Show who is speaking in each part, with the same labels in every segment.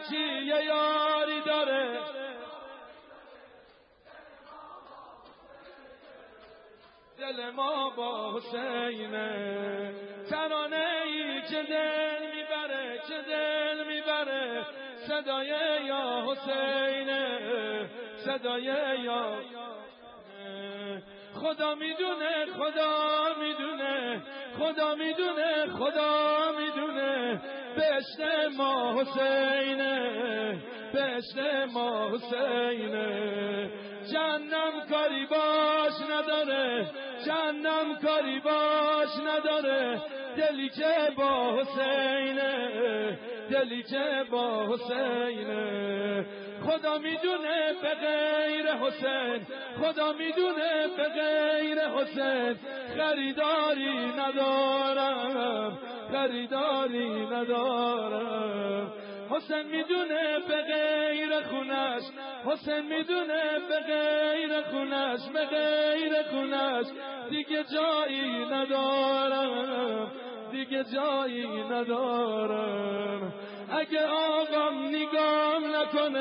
Speaker 1: کی یه یاری داره دل ما با حسینه ترانه ای که دل میبره که دل میبره صدای یا حسینه صدای یا خدا میدونه خدا میدونه خدا میدونه خدا میدونه بهشت ما حسینه بهشت ما حسینه جهنم کاری باش نداره جهنم کاری باش نداره دلی که با حسینه دلی که با حسینه خدا میدونه به غیر حسین خدا میدونه به غیر حسین خریداری ندارم خریداری ندارم حسین میدونه به غیر خونش حسین میدونه به غیر خونش به غیر خونش دیگه جایی ندارم دیگه جایی ندارم اگه آقام نگام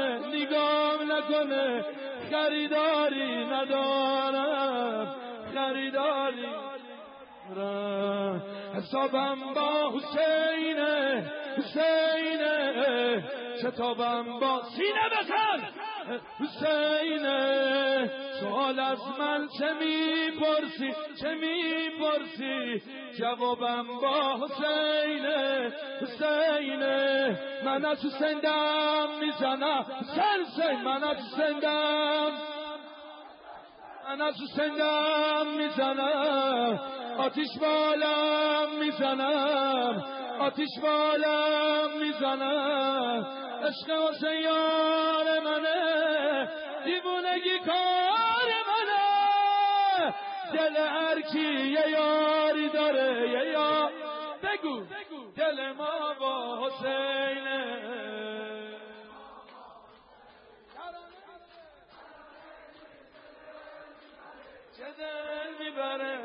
Speaker 1: نکنه خریداری ندارم خریداری ندارم حسابم با حسینه حسینه کتابم با سینه بزن حسینه سوال از من چه میپرسی چه میپرسی جوابم با حسینه حسینه من از حسین دم میزنم حسین من از حسین دم من از حسین دم میزنم آتیش بالم میزنم آتیش بالم میزنم عشق حسین یار منه دیوونگی کار منه دل هر کی یه یاری داره یه یار بگو دل ما با حسینه چه دل میبره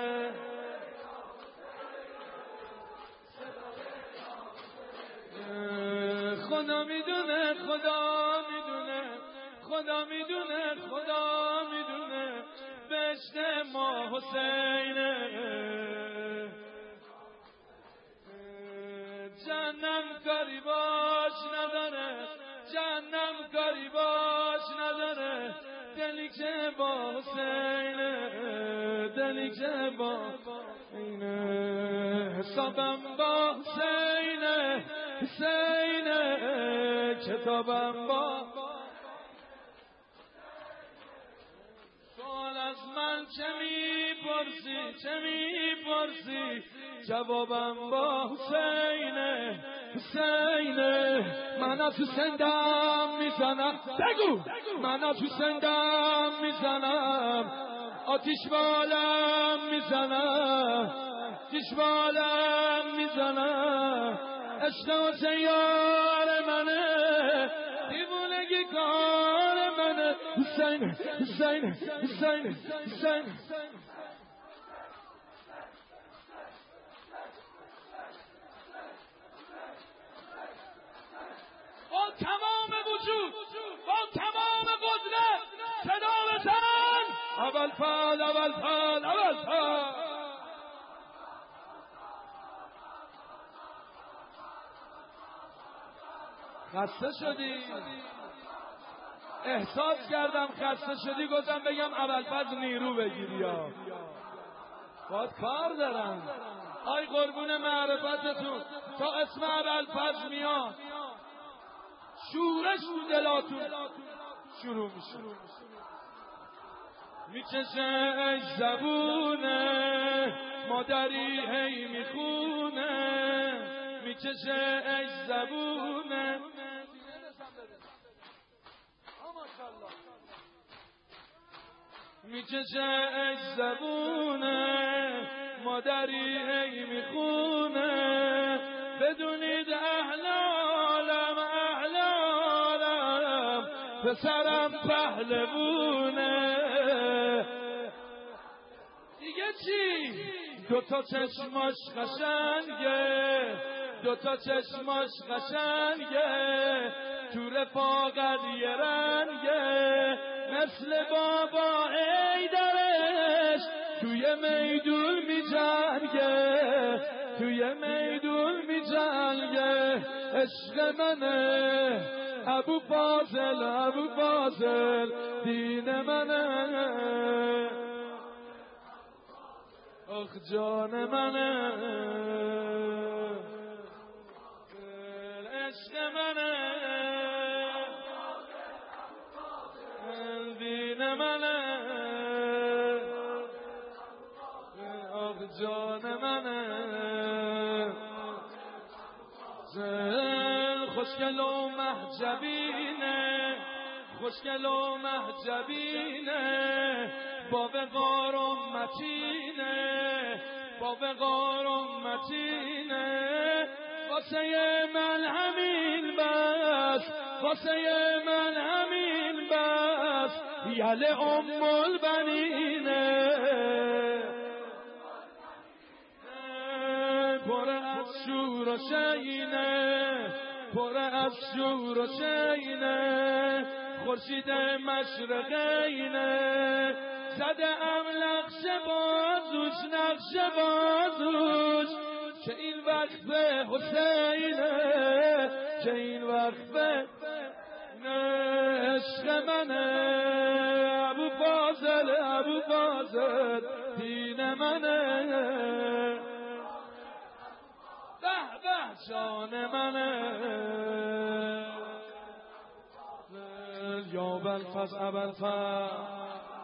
Speaker 1: خدا میدونه خدا میدونه خدا میدونه خدا میدونه بهشت ما حسینه جهنم کاری باش نداره جهنم کاری باش نداره دلی که با حسینه دلی که با حسینه حسابم با حسینه حسینه کتابم با سوال از من چه میپرسی چه میپرسی جوابم با حسینه حسینه من از حسین دم میزنم بگو من از حسین دم میزنم آتیش بالم میزنم آتیش بالم میزنم عشق حسین یار منه دیوونگی کار منه حسین حسین حسین حسین با تمام وجود با تمام قدرت صدا بزن اول پال اول پال اول پال خسته شدی احساس کردم خسته شدی گفتم بگم اولپز نیرو بگیری یا باید کار دارم آی قربون معرفتتون تا اسم اولپز میاد شورش تو دلاتون شروع میشه میچشه ای زبونه مادری هی میخونه میچشه ای زبونه میچشه ای زبونه مادری هی میخونه بدونید احلالم پسرم پهلوونه دیگه چی دوتا چشماش قشنگه دوتا چشماش قشنگه تو رفاقت یه رنگه مثل بابا ایدرش توی میدون می جنگه توی میدون می جنگه عشق منه ابو فاضل دین منه آخ جان منه عشق منه دین منه آخ جان منه خوشگل و محجبینه خوشگل و محجبینه با وقار و متینه با وقار و متینه واسه من همین بس واسه من همین بس یل ام البنینه پر از شور و شینه پر از شور و شینه خورشید مشرقینه زده ام نقش بازوش نقش بازوش که این وقت حسینه که این وقت عشق منه ابو فاضل دین منه به جان منه یا بلفز ابلفز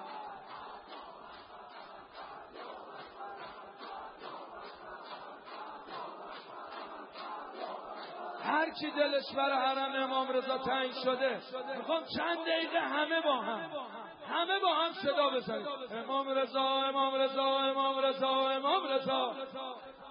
Speaker 1: هر کی دلش برای حرم امام رضا تنگ شده میخوام چند دقیقه همه با هم صدا بزنیم امام رضا امام رضا امام رضا امام رضا